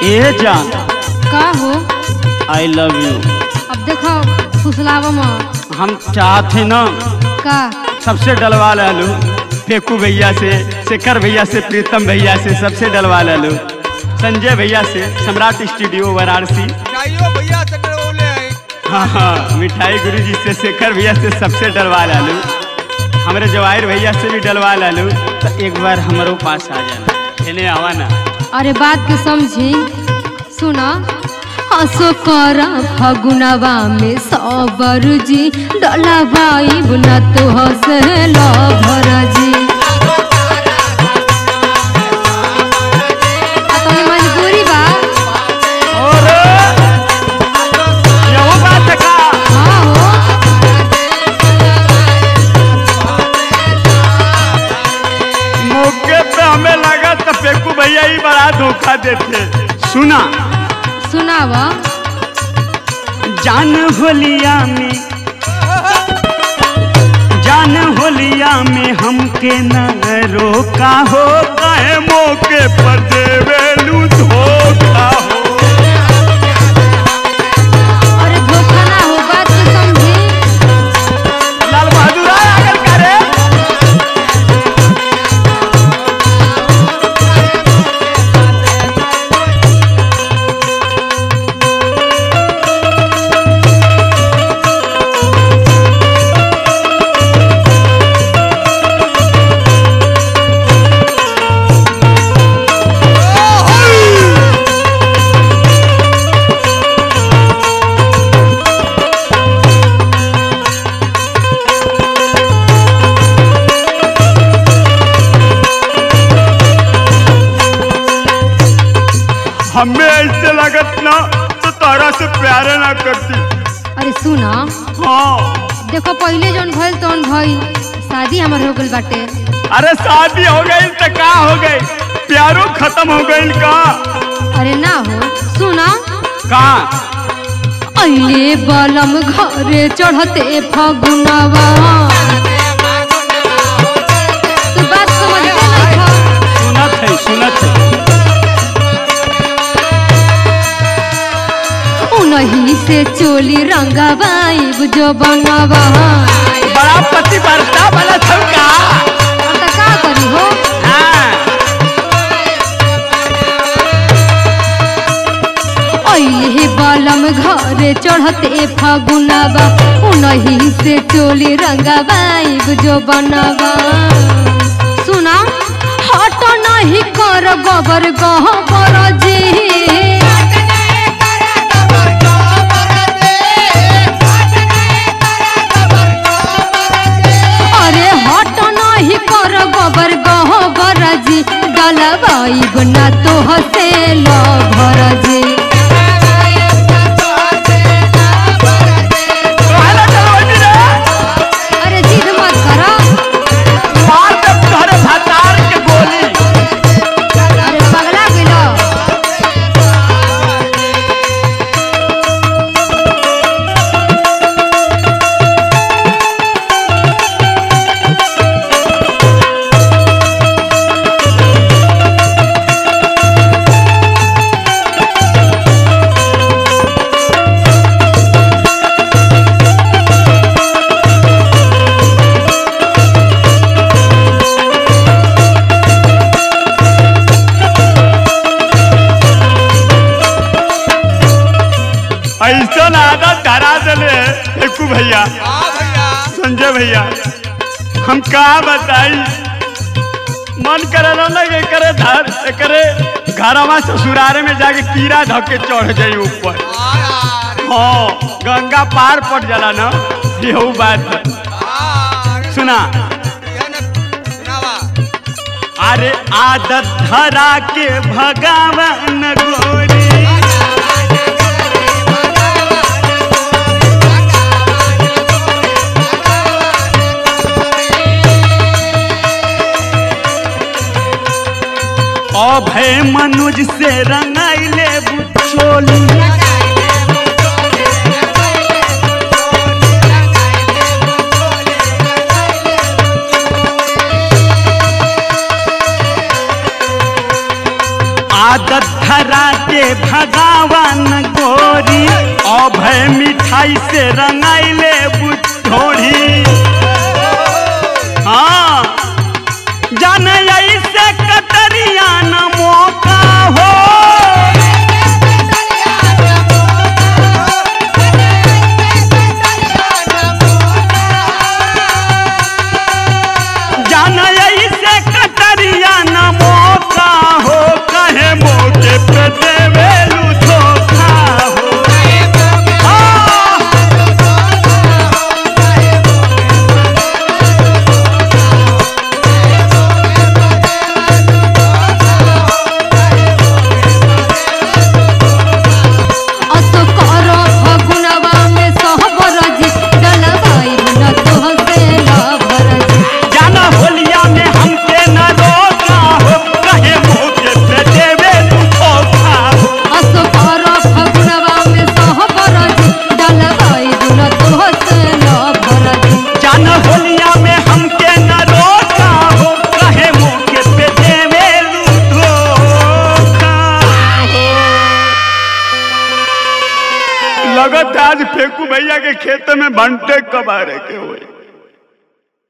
ए जान का हो? I love you. अब देखो फुसलावा म हम चाहते न का सबसे डलवा लू, फेकू भैया से, शेखर भैया से, प्रीतम भैया से, सबसे डलवा लू, संजय भैया से, सम्राट स्टूडियो वाराणसी, भैया से बोले हैं। हाँ मिठाई गुरु जी से, शेखर भैया से, सबसे डलवा लू, हमारे जवाहिर भैया से भी डलवा लू। तो एक बार हमारे पास आ जाना, इन्हें आवा ना। अरे बात के समझी, सुना हसो कर फगुनवा में सबर जी डलवाई बुना तो हसे लभर जी। अपनी मजबूरी बा। और यहो बात है का? हाँ हो। मौके पे हमें लगा तो फेकू भैया ही बड़ा धोखा देते। सुना सुनावा जान होलिया में, जान होलिया में हमके न रोका हो, काहे मौके पर देवेलू धोखा हो। अरे धोखा ना हो, बात के समझी। लाल बहादुर आगर करे हमें ऐसे लगत ना तो तारा से प्यार ना करती। अरे सुना, हाँ देखो पहले जौन भइल तौन भइल, शादी हमार हो गइल बाटे। अरे शादी हो गई तो का हो गई, प्यारो खत्म हो गई का? अरे ना हो, सुना का अइले बलम घरे चढ़ते फगुनवा। तू बात समझते नहीं हो। सुनत है, सुनत है। उन्हीं से चोली रंगवाई जो बनवा। बड़ा पति बरता वाला था का? अब तक का करी हो? हाँ। अइले बलम घरे चढ़ते फगुनवा, उन्हीं से चोली रंगवाई जो बनवा। सुना हट नहीं कर गोबर गहबर जी। अरे हट नहीं कर गोबर गहबर जी डलवाई बना तो हसे लभर जी। कहला चलवनी रे, अरे जिद मत करो। मार दे तोहरे भतार के गोली। अरे पगला गेलो। ऐसा आदत धरा दिले फेकू भैया, हाँ भैया। संजय भैया, हम कहा बताई। मन करे ना ये करे धर करे घरवा ससुरारे में जाके कीड़ा धके चढ़ जाई ऊपर। हाँ यार। हाँ गंगा पार पड़ जाला ना, यही बात है। हाँ, अरे सुना भैया ने सुनावा। अरे आदत धरा के भगावन गोरी, अभय मनुज से रंगाइले बुचोली। आदत धरा के भगावन गोरी अभय मिठाई से रंगाइले बुढ़ोरी। हाँ जान ऐसे कतरिया न मौका हो जान ऐसे कतरिया न मौका हो कहे मौके पे देवेलू धोखा हो। लगत आज फेंकू भैया के खेत में भंटे कबारे के हुए।